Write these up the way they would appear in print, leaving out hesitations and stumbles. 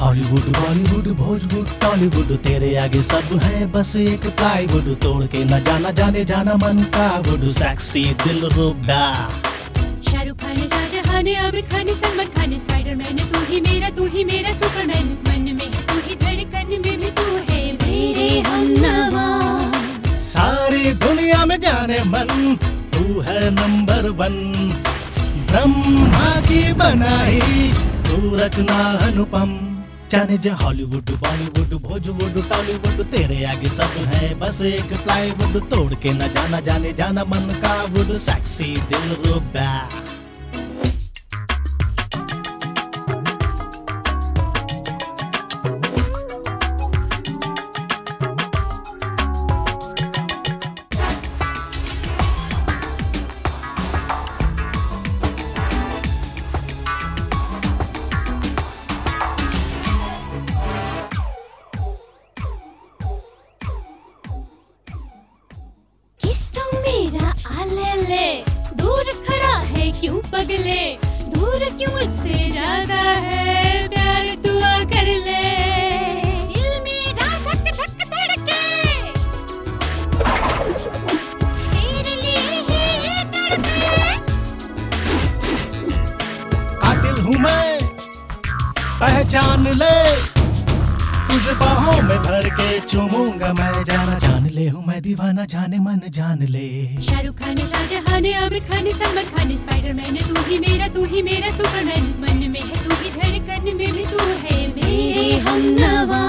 Hollywood Bollywood Bhojpur Tollywood तेरे आगे सब है बस एक प्लाईवुड। तोड़ के न जाना जाने जाना मन का वुड। सेक्सी दिलरुबा शाहरुख खान शाहजहां आमिर खान सलमान खान स्पाइडरमैन तू ही मेरा सुपरमैन। मन में है तू ही धड़कन में भी तू है मेरे हमनवा। सारी दुनिया में जाने मन तू है नंबर 1। ब्रह्मा की बनाई तू रचना अनुपम। जाने जा हॉलीवुड बॉलीवुड भोजपुर टॉलीवुड तेरे आगे सब है बस एक प्लाईवुड। तोड़ के न जाना जाने जाना मन का वुड। सेक्सी दिलरुबा ले दूर खड़ा है क्यों पगले। दूर क्यों मुझसे ज्यादा है प्यार तू कर ले। दिल मेरा धक धक धड़के तेरे लिए ही ये तड़पे। कातिल हूँ मैं पहचान ले तुझे बाहों में भर के चूमूंगा मैं। जाना जान ले हूँ मैं दीवाना जाने मन जान ले। शाहरुख खान शाहजहां आमिर खान सलमान खान स्पाइडरमैन तू ही मेरा सुपरमैन। मन में है तू ही धड़कन में भी तू है मेरे हमनवा।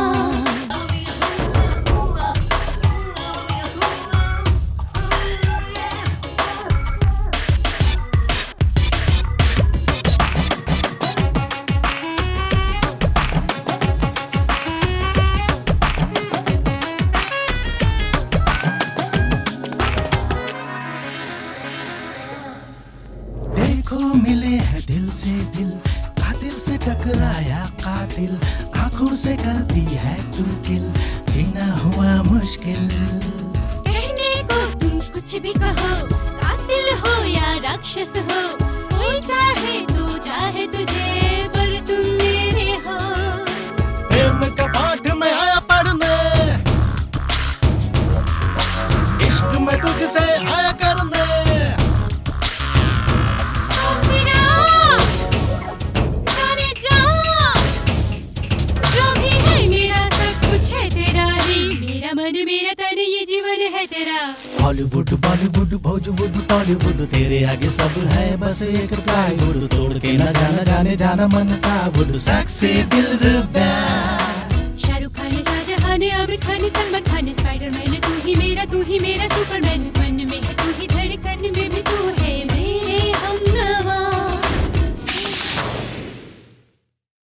मिले हैं दिल से दिल कातिल से टकराया कातिल। आंखों से करती है तू किल जीना हुआ मुश्किल। कहने को तुम कुछ भी कहो कातिल हो या राक्षस हो। कोई चाहे तो चाहे तुझे पर तुम मेरे हो। प्रेम का पाठ में आया पढ़ने इश्क में तुझसे आया करने। मेरा तन ये जीवन है तेरा। हॉलीवुड बॉलीवुड भोजपुर टॉलीवुड तेरे आगे सब है बस एक प्लाईवुड। तोड़ के न जाना जाने जाना मन का वुड। सेक्सी दिलरुबा शाहरुख खान शाहजहां आमिर खान सलमान खान स्पाइडरमैन तू ही मेरा सुपर